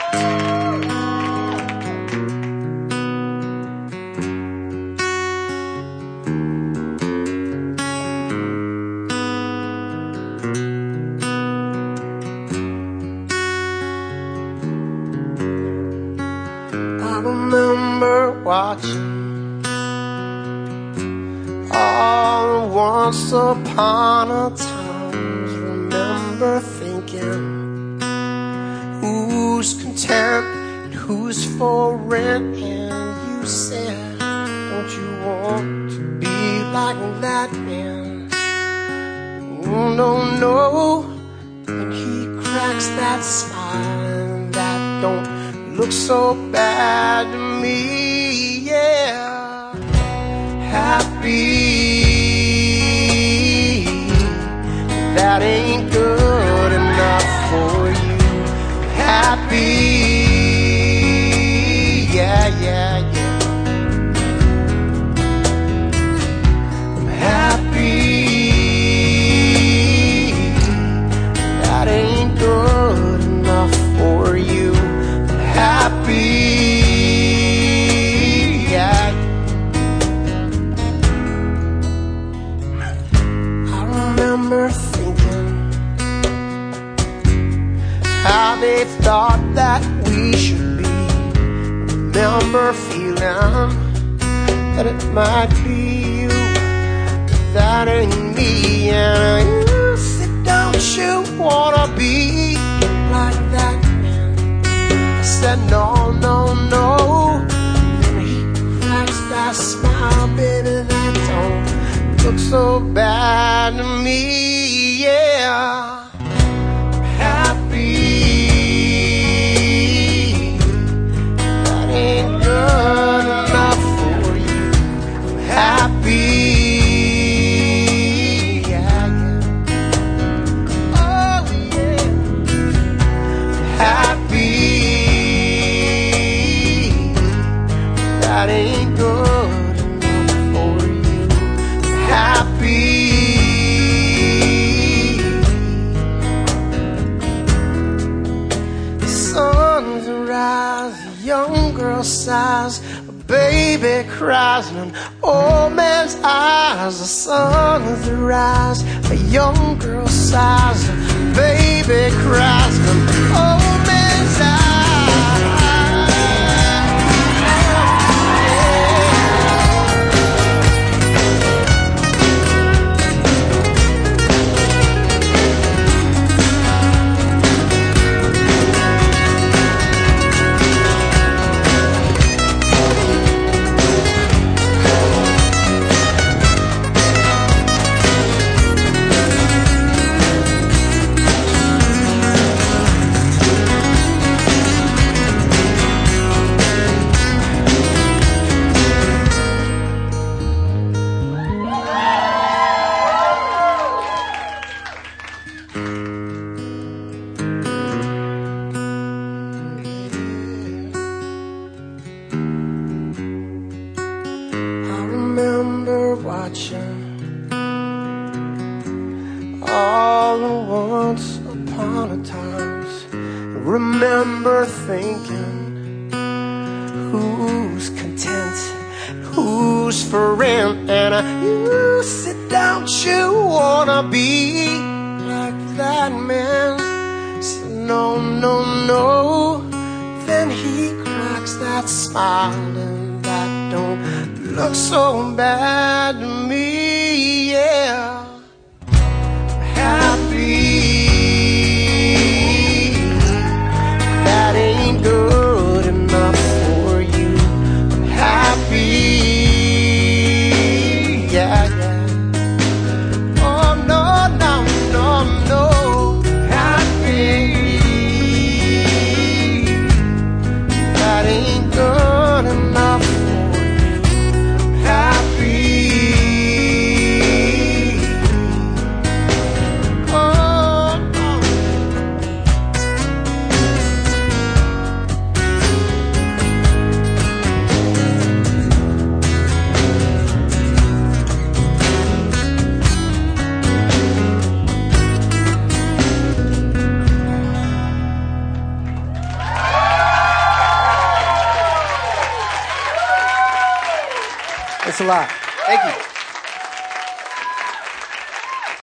I remember watching all once upon a time. Remember thinking, who's content and who's for rent? And you said, don't you want to be like that man? Oh, no. And he cracks that smile, and that don't look so bad to me, yeah. Happy, that ain't good enough for you. Happy, yeah. I'm happy, that ain't good enough for you. Happy, yeah. I remember thinking how they thought that we should be. Remember feeling that it might be you, but that ain't me. And you said, don't you wanna be like that? Said no. Then he cracks that smile, baby, that don't look so bad to me, yeah. I'm happy, that ain't good enough for you. I'm happy, yeah. Oh yeah, I'm happy, that ain't good enough for you. Happy, the sun's arise, a young girl sighs, a baby cries in an old man's eyes. The sun's arise, a young girl sighs, a baby cries in an old man's eyes. Watching all the once upon a times. Remember thinking, who's content, who's for rent? And you said, don't you wanna be like that man? Said no. Then he cracks that smile, and that don't look so bad to me, yeah. I'm happy, that ain't good enough for you. I'm happy, yeah. Oh no. Happy, that ain't good enough for you. Happy, Thanks a lot. Thank you.